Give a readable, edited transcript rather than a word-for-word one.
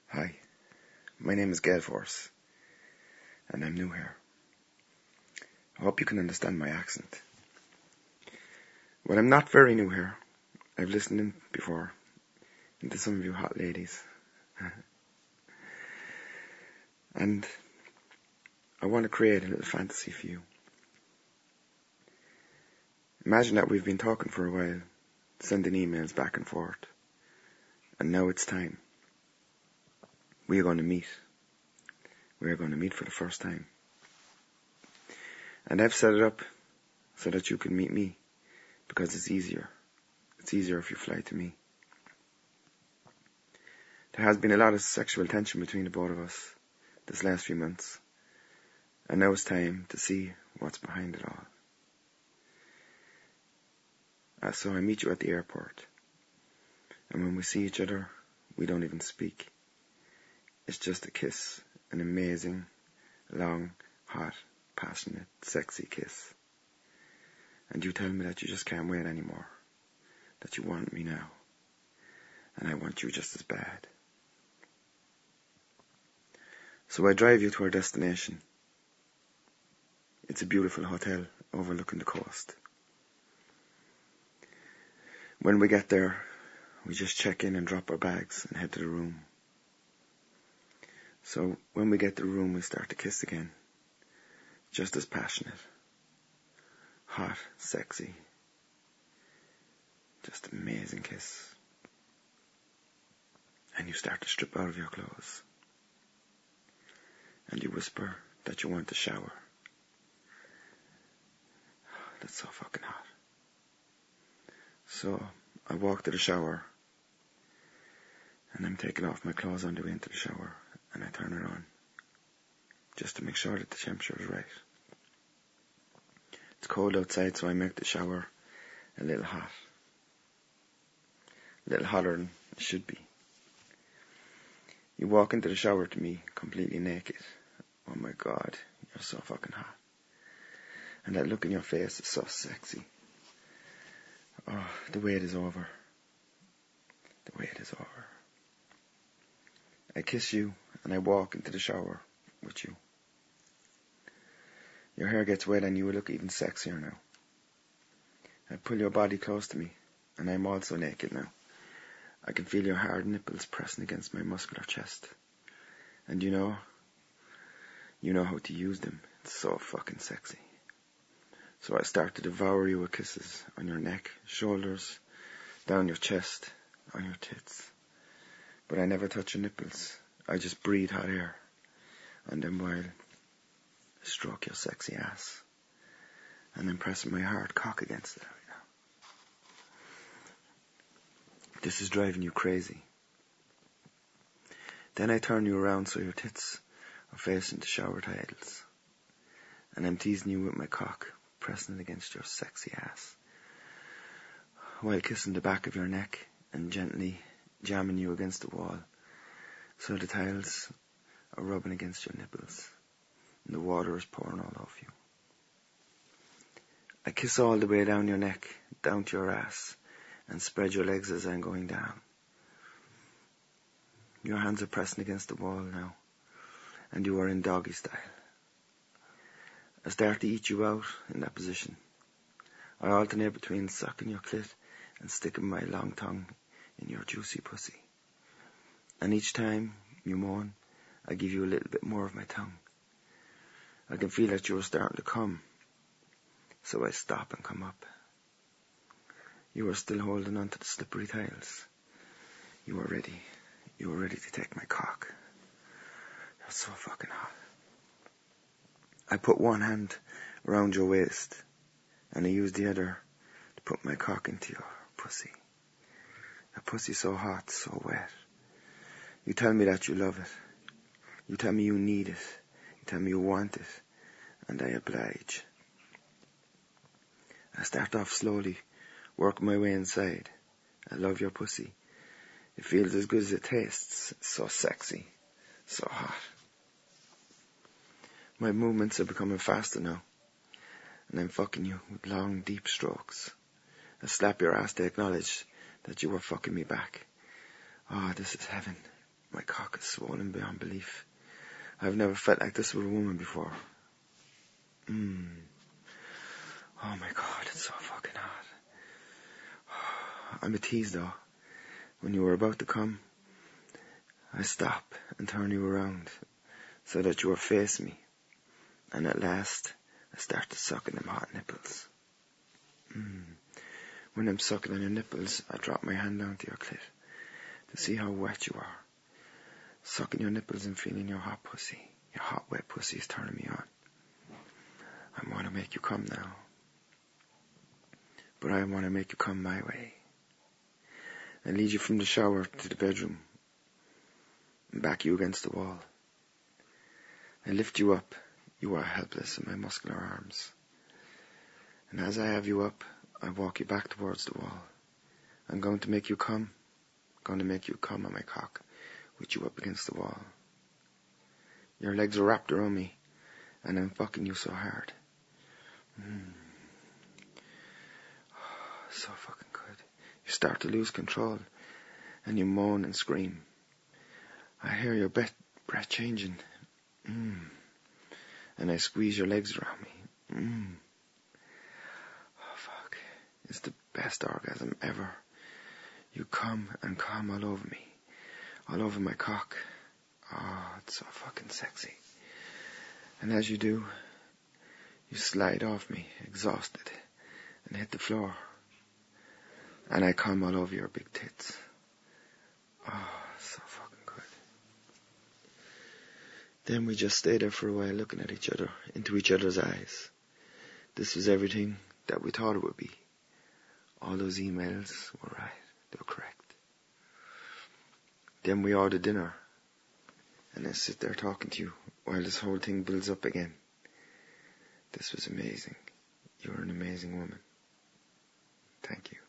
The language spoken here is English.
Hi, my name is Gale Force, and I'm new here. I hope you can understand my accent. Well, I'm not very new here. I've listened in before, to some of you hot ladies. And I want to create a little fantasy for you. Imagine that we've been talking for a while, sending emails back and forth, and now it's time. We are going to meet. We are going to meet for the first time. And I've set it up so that you can meet me, because it's easier. It's easier if you fly to me. There has been a lot of sexual tension between the both of us this last few months, and now it's time to see what's behind it all. So I meet you at the airport, and when we see each other, we don't even speak. It's just a kiss, an amazing, long, hot, passionate, sexy kiss. And you tell me that you just can't wait anymore, that you want me now, and I want you just as bad. So I drive you to our destination. It's a beautiful hotel overlooking the coast. When we get there, we just check in and drop our bags and head to the room. So when we get to the room, we start to kiss again. Just as passionate. Hot, sexy. Just an amazing kiss. And you start to strip out of your clothes. And you whisper that you want to shower. That's so fucking hot. So I walk to the shower, and I'm taking off my clothes on the way into the shower, and I turn it on, just to make sure that the temperature is right. It's cold outside, so I make the shower a little hot. A little hotter than it should be. You walk into the shower to me completely naked. Oh my God, you're so fucking hot. And that look in your face is so sexy. Oh, the wait is over. The wait is over. I kiss you and I walk into the shower with you. Your hair gets wet and you look even sexier now. I pull your body close to me and I'm also naked now. I can feel your hard nipples pressing against my muscular chest. And you know how to use them. It's so fucking sexy. So I start to devour you with kisses on your neck, shoulders, down your chest, on your tits. But I never touch your nipples. I just breathe hot air on them while I stroke your sexy ass. And I'm pressing my hard cock against it right now. This is driving you crazy. Then I turn you around so your tits are facing the shower tiles. And I'm teasing you with my cock, pressing it against your sexy ass, while kissing the back of your neck and gently jamming you against the wall, so the tiles are rubbing against your nipples, and the water is pouring all over you. I kiss all the way down your neck, down to your ass, and spread your legs as I'm going down. Your hands are pressing against the wall now, and you are in doggy style. I start to eat you out in that position. I alternate between sucking your clit and sticking my long tongue in your juicy pussy. And each time you moan, I give you a little bit more of my tongue. I can feel that you are starting to come, so I stop and come up. You are still holding on to the slippery tiles. You are ready. You are ready to take my cock. You're so fucking hot. I put one hand around your waist, and I use the other to put my cock into your pussy. Your pussy's so hot, so wet. You tell me that you love it. You tell me you need it. You tell me you want it. And I oblige. I start off slowly, work my way inside. I love your pussy. It feels as good as it tastes. It's so sexy, so hot. My movements are becoming faster now, and I'm fucking you with long, deep strokes. I slap your ass to acknowledge that you were fucking me back. Oh, this is heaven. My cock is swollen beyond belief. I've never felt like this with a woman before. Oh my God, it's so fucking hot. I'm a tease though. When you were about to come, I stop and turn you around so that you are facing me. And at last, I start to suck on them hot nipples. When I'm sucking on your nipples, I drop my hand down to your clit to see how wet you are. Sucking your nipples and feeling your hot pussy. Your hot, wet pussy is turning me on. I want to make you come now. But I want to make you come my way. I lead you from the shower to the bedroom and back you against the wall. I lift you up. You are helpless in my muscular arms. And as I have you up, I walk you back towards the wall. I'm going to make you come. Going to make you come on my cock with you up against the wall. Your legs are wrapped around me and I'm fucking you so hard. So fucking good. You start to lose control and you moan and scream. I hear your breath changing. And I squeeze your legs around me. Oh fuck. It's the best orgasm ever. You come and come all over me. All over my cock. Oh, it's so fucking sexy. And as you do, you slide off me, exhausted, and hit the floor. And I come all over your big tits. Oh, so fucking good. Then we just stay there for a while looking at each other, into each other's eyes. This was everything that we thought it would be. All those emails were right. They were correct. Then we order dinner. And I sit there talking to you while this whole thing builds up again. This was amazing. You're an amazing woman. Thank you.